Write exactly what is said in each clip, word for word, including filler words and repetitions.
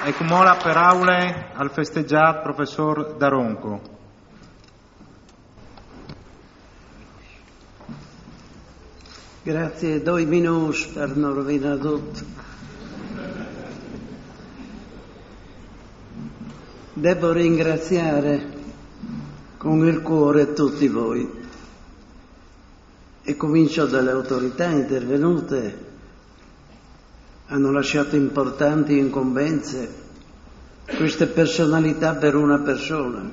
e cumola per aule al festeggiat professor Daronco. Grazie, due minuti per non rovinare tutto. Devo ringraziare con il cuore tutti voi e comincio dalle autorità intervenute. Hanno lasciato importanti incombenze queste personalità per una persona.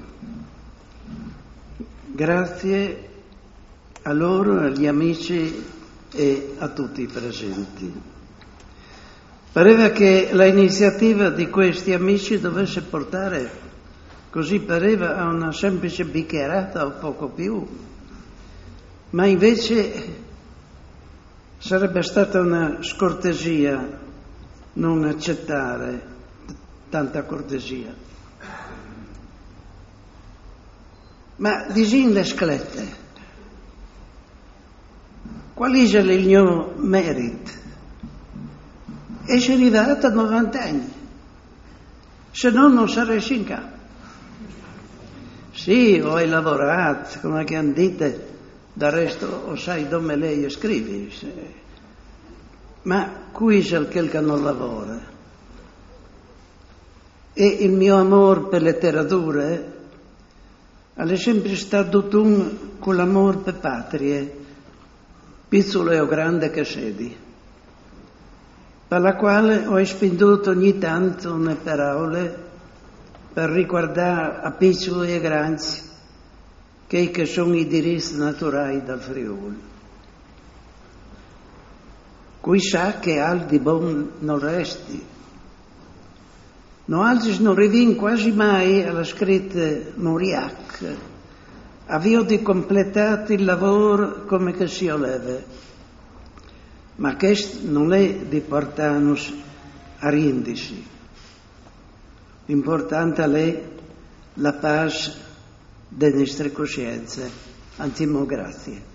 Grazie a loro, agli amici e a tutti i presenti. Pareva che l'iniziativa di questi amici dovesse portare, così pareva, a una semplice bicchierata o poco più, ma invece sarebbe stata una scortesia non accettare tanta cortesia. Ma disin le sclette, qual è il mio merito? E sono arrivato a novanta anni, se no non sarei in campo. Sì, ho lavorato, come che dite, del resto o sai dove lei scrivi. Ma qui c'è quel che non lavora. E il mio amore per letteratura è sempre stato un con l'amore per patrie, piccolo o grande che sedi, per la quale ho spinduto ogni tanto le parole per ricordare a piccoli e grandi che, che sono i diritti naturali del Friuli. Qui sa che al di buon non resti. Non altri non rivin quasi mai alla scritta Mauriac. Avio di completato il lavoro come che si oleve. Ma questo non è di portarnos a rindici. L'importante è la pace delle nostre coscienze. Antimo, grazie.